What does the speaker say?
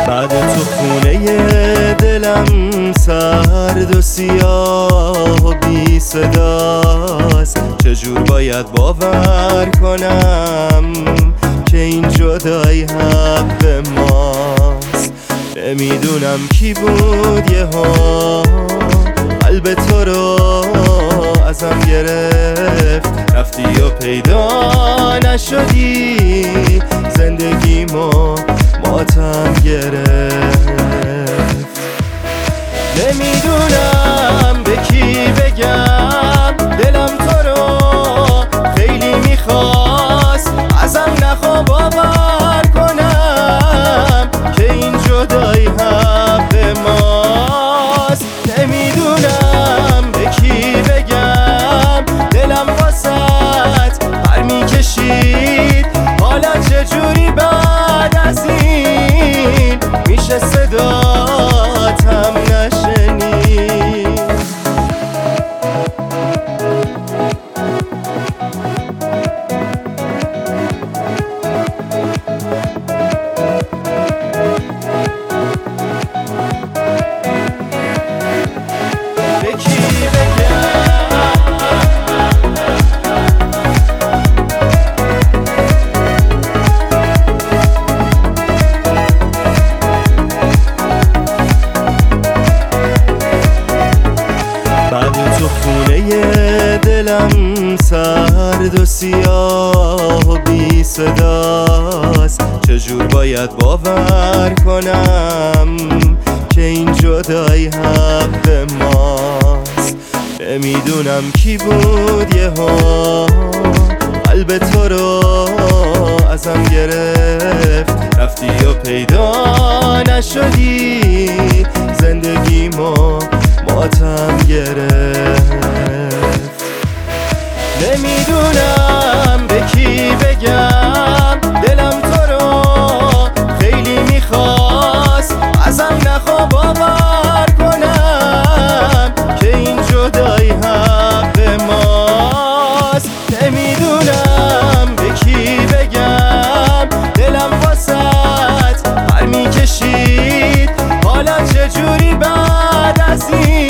بعد تو خونه دلم سرد و سیاه و بی صداست. چجور باید باور کنم که این جدایی حق ماست؟ نمیدونم کی بود یهو قلب تو رو ازم گرفت، رفتی و پیدا نشدی، زندگیمو ماتم گرفت. نمیدونم به کی بگم دلم تو رو خیلی میخواست، ازم نخوا باور کنم که این جدایی حق ماست. نمیدونم به کی بگم دلم واسط پر میکشید، حالا چجوری بعد از این میشه صداتم نشنید؟ تو خونه دلم سرد و سیاه و بی صداست. چجور باید باور کنم که این جدایی حق ماست؟ نمیدونم کی بود یهو قلب تو رو ازم گرفت، رفتی و پیدا نشدی، زندگیمو ماتم گرفت. نمیدونم به کی بگم دلم تو رو خیلی میخواست، ازم نخوا باور کنم که این جدایی حق ماست. نمیدونم به کی بگم دلم واسط پر میکشید، حالا چجوری بعد از این